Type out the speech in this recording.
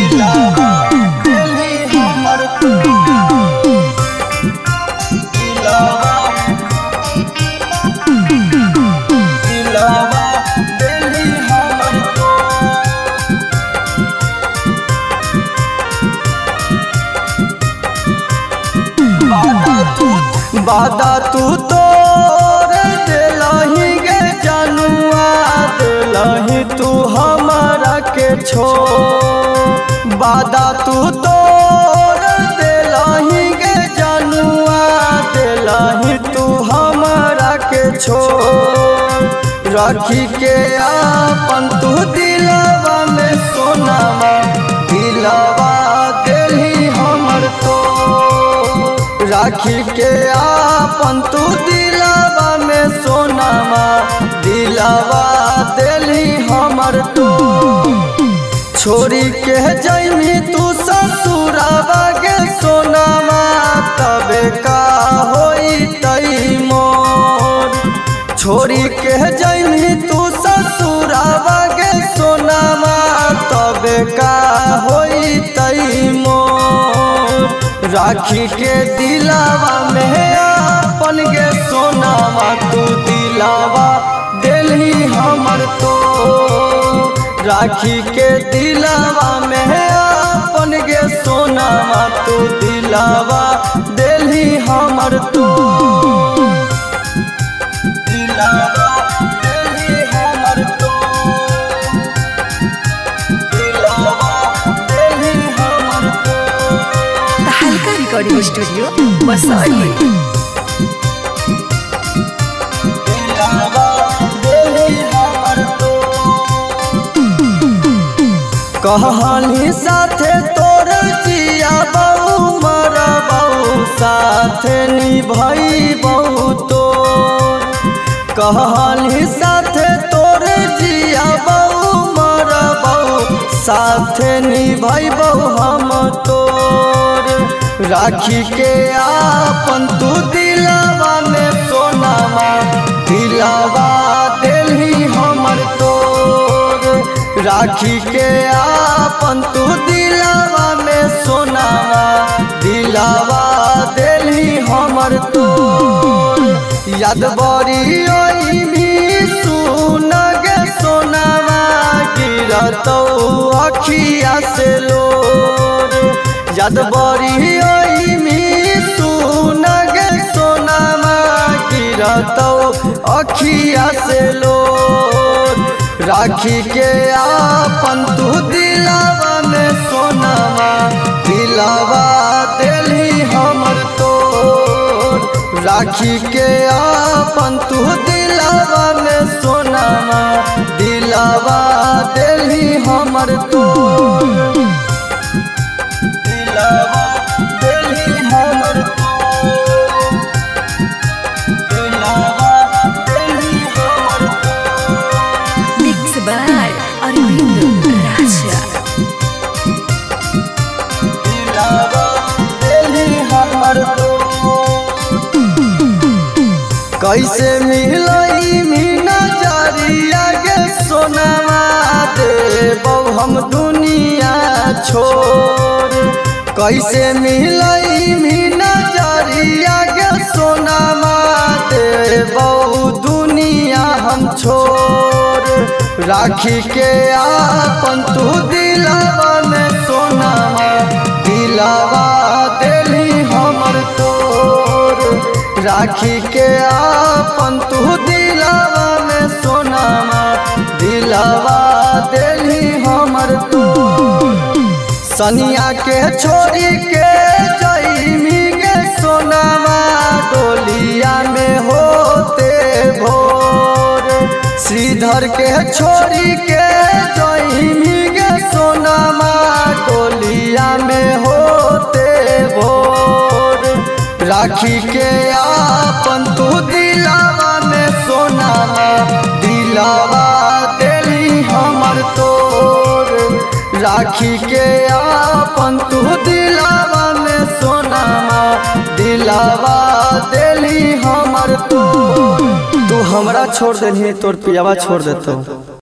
दिलावा दिली हमर तू दिलावा दिलावा दिली हमर तू वादा तू तोर दिलही गे जनुआ दिलही तू हमारा के छोड़ वादा तू तोर दिलही गे जनुआ दिलही तू हमारा के छोड़ रखी के आपन तू दिलवा में सोनावा दिलवा दिलही हमर तो राखी के आपन तू दिलवा में सोनावा दिलवा दिली हमर तो छोड़ी के जैमी तू ससुरावा गे सोनावा तबे का होई तई मोर छोड़ी के जैमी तू ससुरावा गे सोनावा तबे का होई तई मोर राखी के दिलावा में अपन गे सोनावा तू दिलावा दिलही हमर तो राखी के दिलावा में अपन गे सोनावा तू दिलावा दिलही हमर तो दिलावा दिलही हमर तो दिलावा दिलही हमर तो हल्का रिकॉर्डिंग स्टूडियो बसौली। कहानी साथे तोर जिया बहु मरा बहु साथे निभाई बहु तोर कहानी साथे तोर जिया बहु मरा बहु साथे निभाई बहु हम तोर राखी के आपन तू दिलावा में सोनावा दिलावा दिलही हमर तोर राखी के आपन तू दिलावा में सोनावा दिलावा दिलही हमर तोर याद बड़ी ओई भी सुन गे सोनावा गिरतौ अखिया से लोर याद बड़ी ओई भी सुन गे सोनावा गिरतौ अखिया से लोर राखी के आपन तू दिलावा में सोनावा दिलावा दिलही हमर तोर राखी के आपन तू दिलावा में सोनावा दिलावा दिलही हमर तोर दिलावा दिलही हमर तोर दिलावा दिलही हमर मिक्स बाय अरविंद राजा। दिलावा दिलही हमर तो कैसे मिलई मीना जारिया गे सोनावा देबौ हम दुनिया छोड़ कैसे मिलई मीना जारिया गे सोनावा देबौ दुनिया हम छोड़ राखी के आपन तू दिलावा में सोनावा दिलावा दिलही हमर तोर राखी के आपन तू दिलावा में सोनावा दिलावा दिलही हमर तोर सनिया के छोड़ी के जैमी गे सोनावा डोलिया में होते भोर श्रीधर के छोड़ी के जैमी गे सोनावा डोलिया में होते भोर राखी के आपन तू दिलावा में सोनावा दिलावा दिलही हमर तोर राखी के आपन तू दिलावा में सोनावा दिलावा दिलही हमर तोर तू हमरा छोड़ देनी तोर पियावा छोड़ देतो।